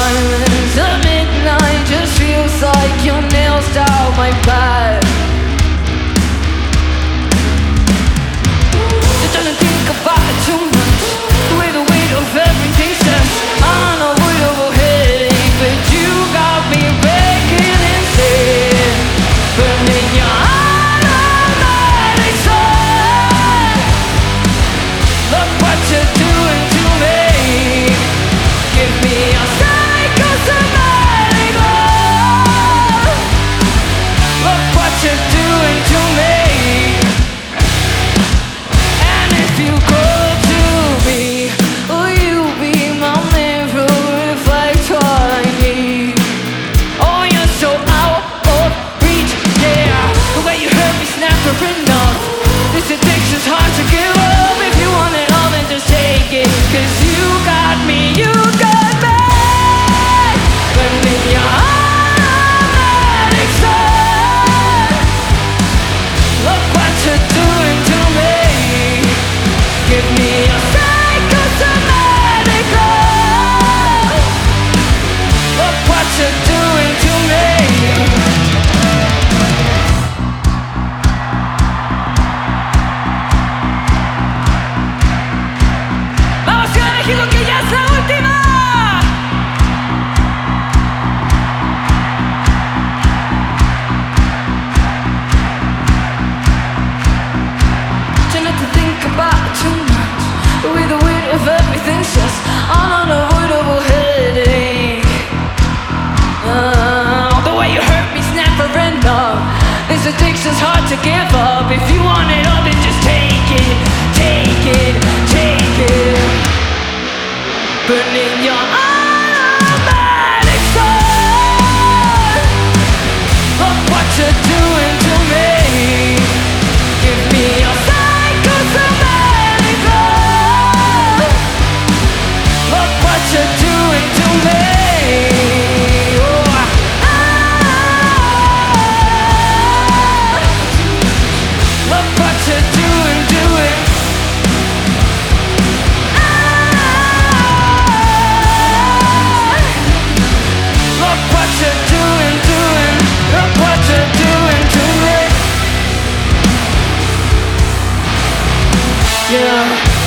silence at midnight just feels like your nails down my back. Just trying to think about it too much, the way the weight of everything says unavoidable headache, but you got me breaking insane, burning your automatic sun. Look what you're doing to me. Give me a psychosomatic love. Look what you're doing to me. And if you go to me, will you be my mirror, reflect what I need? Oh, you're so out of reach, yeah. The way you hurt me, snap enough. This addiction's hard to give up. If you want it all, then just take it, 'cause you got me, you got me. Burning your automatic sun. Look what you're doing to me. Give me a psychosomatic love. Look what you're doing to me. Vamos a elegir lo que ya es la última. Try not to think about it too much, the way the weight of everything's just an unavoidable headache. The way you hurt me, never enough. This addiction's hard to give up. If you want it all, then just take it, take it, take it. Burning your automatic sun. Look what you're doing to me. Give me a psychosomatic love. Look what you're doing to me. Oh, look what you're doing, doing. Look what you're doing, doing. Look what you're doing to me. Yeah.